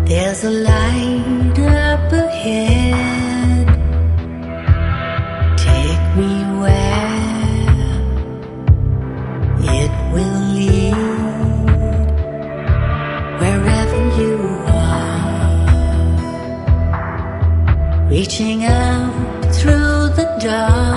There's a light up ahead. Take me where it will lead. Wherever you are, reaching out through the dark.